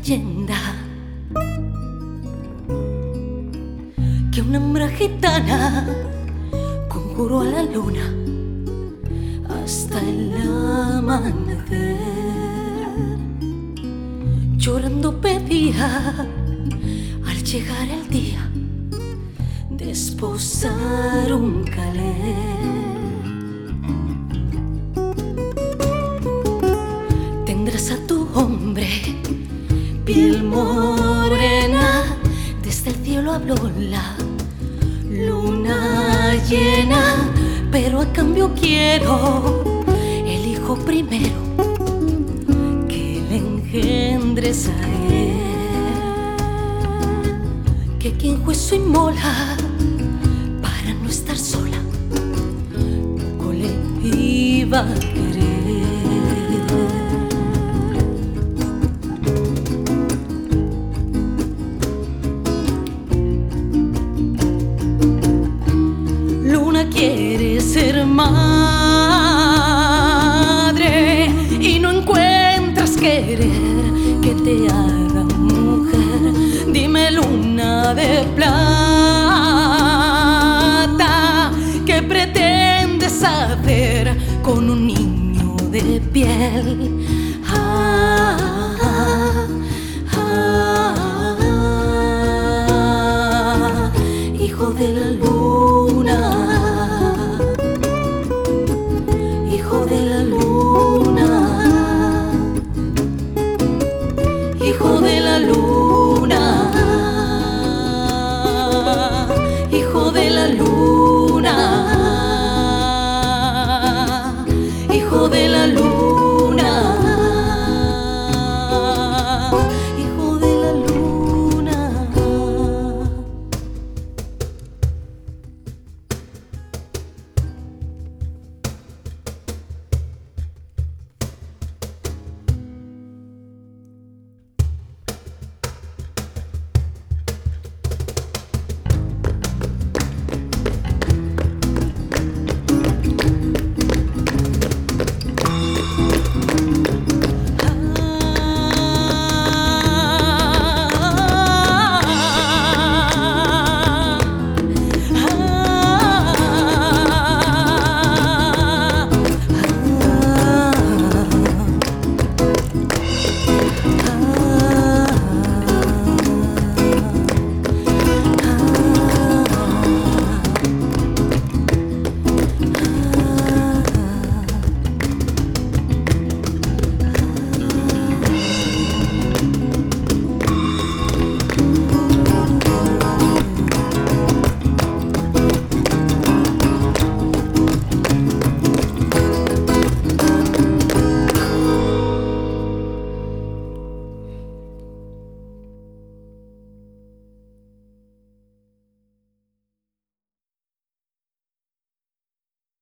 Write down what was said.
leyenda que una hembra gitana conjuró a la luna hasta el amanecer. Llorando pedía al llegar el día desposar un calé. Tendrás a tu hombre, piel morena, desde el cielo habló la luna llena, pero a cambio quiero el hijo primero que le engendres a él, que quien juicio inmola para no estar sola, poco le iba a querer. Luna quiere ser madre y no encuentras querer que te haga mujer. Dime, luna de plata, ¿qué pretendes hacer con un niño de piel? Hijo de la luna, hijo de la luna, hijo de la luna.